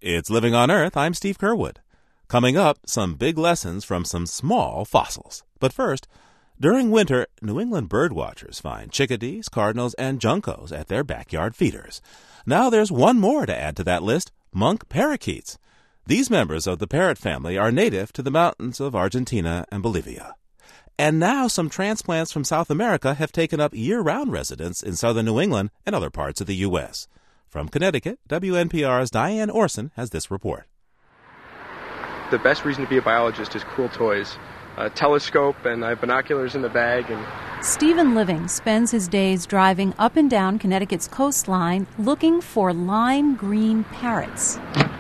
It's Living on Earth. I'm Steve Curwood. Coming up, some big lessons from some small fossils. But first, during winter, New England birdwatchers find chickadees, cardinals, and juncos at their backyard feeders. Now there's one more to add to that list, monk parakeets. These members of the parrot family are native to the mountains of Argentina and Bolivia. And now some transplants from South America have taken up year-round residence in southern New England and other parts of the U.S. From Connecticut, WNPR's Diane Orson has this report. The best reason to be a biologist is cool toys. A telescope, and I have binoculars in the bag. Stephen Living spends his days driving up and down Connecticut's coastline looking for lime green parrots.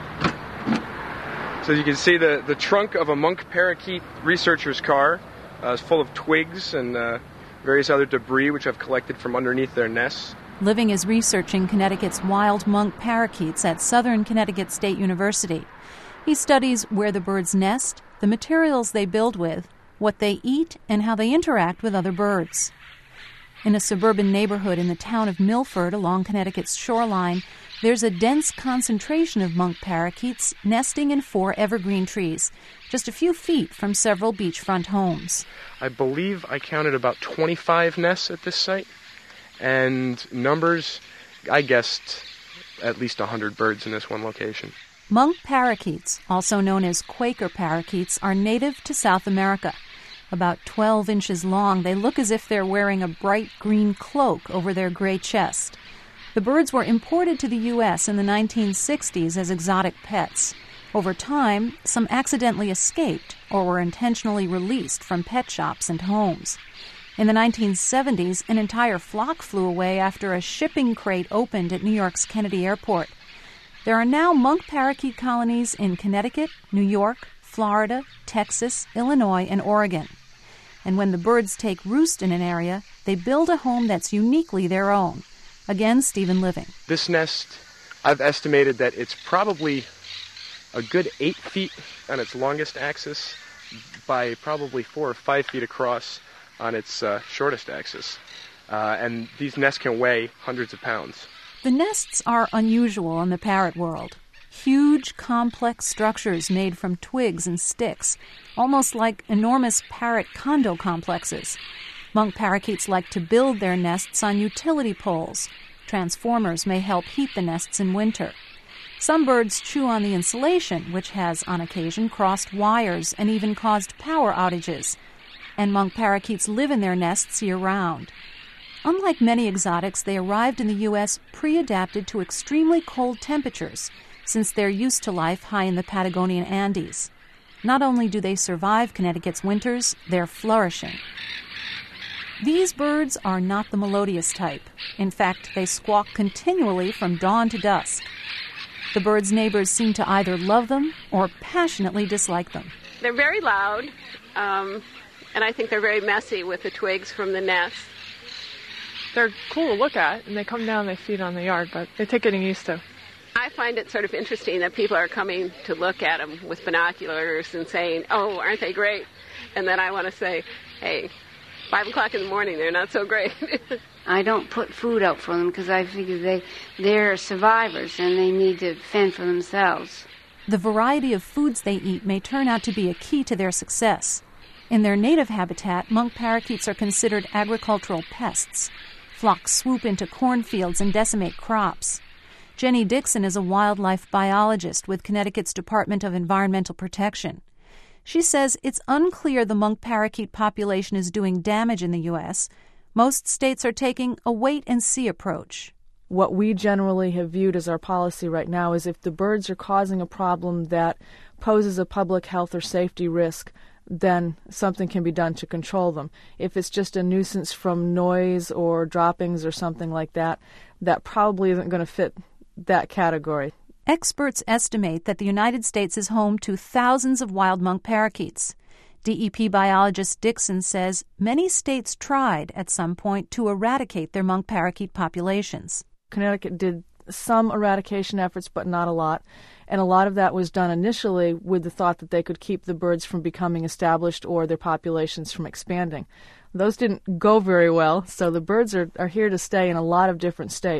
So you can see the trunk of a monk parakeet researcher's car is full of twigs and various other debris which I've collected from underneath their nests. Living is researching Connecticut's wild monk parakeets at Southern Connecticut State University. He studies where the birds nest, the materials they build with, what they eat, and how they interact with other birds. In a suburban neighborhood in the town of Milford along Connecticut's shoreline, there's a dense concentration of monk parakeets nesting in 4 evergreen trees, just a few feet from several beachfront homes. I believe I counted about 25 nests at this site, and numbers, I guessed at least 100 birds in this one location. Monk parakeets, also known as Quaker parakeets, are native to South America. About 12 inches long, they look as if they're wearing a bright green cloak over their gray chest. The birds were imported to the U.S. in the 1960s as exotic pets. Over time, some accidentally escaped or were intentionally released from pet shops and homes. In the 1970s, an entire flock flew away after a shipping crate opened at New York's Kennedy Airport. There are now monk parakeet colonies in Connecticut, New York, Florida, Texas, Illinois, and Oregon. And when the birds take roost in an area, they build a home that's uniquely their own. Again, Stephen Living. This nest, I've estimated that it's probably a good 8 feet on its longest axis by probably 4 or 5 feet across on its shortest axis. And these nests can weigh hundreds of pounds. The nests are unusual in the parrot world. Huge, complex structures made from twigs and sticks, almost like enormous parrot condo complexes. Monk parakeets like to build their nests on utility poles. Transformers may help heat the nests in winter. Some birds chew on the insulation, which has, on occasion, crossed wires and even caused power outages. And monk parakeets live in their nests year-round. Unlike many exotics, they arrived in the U.S. pre-adapted to extremely cold temperatures, since they're used to life high in the Patagonian Andes. Not only do they survive Connecticut's winters, they're flourishing. These birds are not the melodious type. In fact, they squawk continually from dawn to dusk. The birds' neighbors seem to either love them or passionately dislike them. They're very loud, and I think they're very messy with the twigs from the nest. They're cool to look at, and they come down, they feed on the yard, but they take getting used to. I find it sort of interesting that people are coming to look at them with binoculars and saying, oh, aren't they great? And then I want to say, hey, 5 o'clock in the morning, they're not so great. I don't put food out for them because I figure they're survivors and they need to fend for themselves. The variety of foods they eat may turn out to be a key to their success. In their native habitat, monk parakeets are considered agricultural pests. Flocks swoop into cornfields and decimate crops. Jenny Dixon is a wildlife biologist with Connecticut's Department of Environmental Protection. She says it's unclear the monk parakeet population is doing damage in the U.S. Most states are taking a wait-and-see approach. What we generally have viewed as our policy right now is if the birds are causing a problem that poses a public health or safety risk, then something can be done to control them. If it's just a nuisance from noise or droppings or something like that, that probably isn't going to fit that category. Experts estimate that the United States is home to thousands of wild monk parakeets. DEP biologist Dixon says many states tried at some point to eradicate their monk parakeet populations. Connecticut did some eradication efforts, but not a lot. And a lot of that was done initially with the thought that they could keep the birds from becoming established or their populations from expanding. Those didn't go very well, so the birds are here to stay in a lot of different states.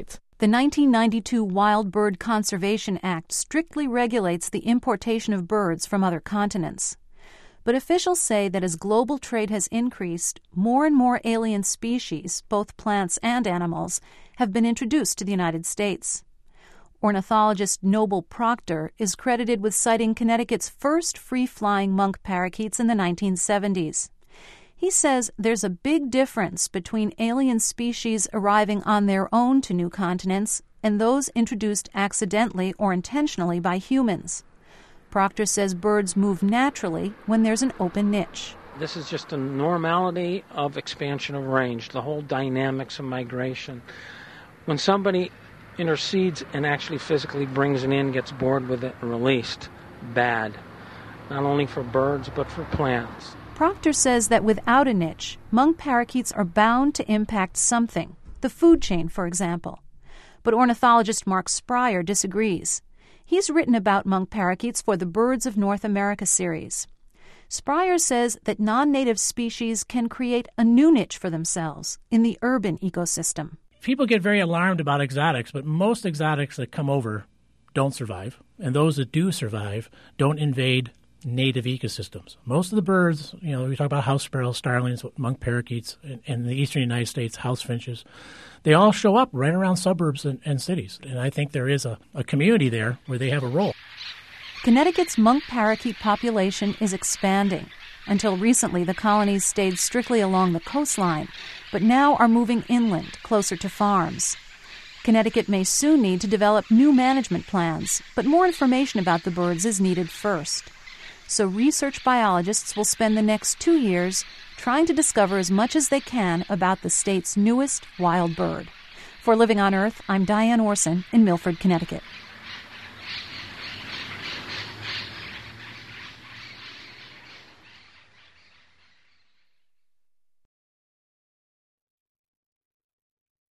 The 1992 Wild Bird Conservation Act strictly regulates the importation of birds from other continents. But officials say that as global trade has increased, more and more alien species, both plants and animals, have been introduced to the United States. Ornithologist Noble Proctor is credited with sighting Connecticut's first free-flying monk parakeets in the 1970s. He says there's a big difference between alien species arriving on their own to new continents and those introduced accidentally or intentionally by humans. Proctor says birds move naturally when there's an open niche. This is just a normality of expansion of range, the whole dynamics of migration. When somebody intercedes and actually physically brings it in, gets bored with it, and released, bad. Not only for birds, but for plants. Proctor says that without a niche, monk parakeets are bound to impact something, the food chain, for example. But ornithologist Mark Sprier disagrees. He's written about monk parakeets for the Birds of North America series. Sprier says that non-native species can create a new niche for themselves in the urban ecosystem. People get very alarmed about exotics, but most exotics that come over don't survive, and those that do survive don't invade native ecosystems. Most of the birds, we talk about house sparrows, starlings, monk parakeets, in the eastern United States, house finches, they all show up right around suburbs and cities. And I think there is a community there where they have a role. Connecticut's monk parakeet population is expanding. Until recently, the colonies stayed strictly along the coastline, but now are moving inland, closer to farms. Connecticut may soon need to develop new management plans, but more information about the birds is needed first. So research biologists will spend the next 2 years trying to discover as much as they can about the state's newest wild bird. For Living on Earth, I'm Diane Orson in Milford, Connecticut.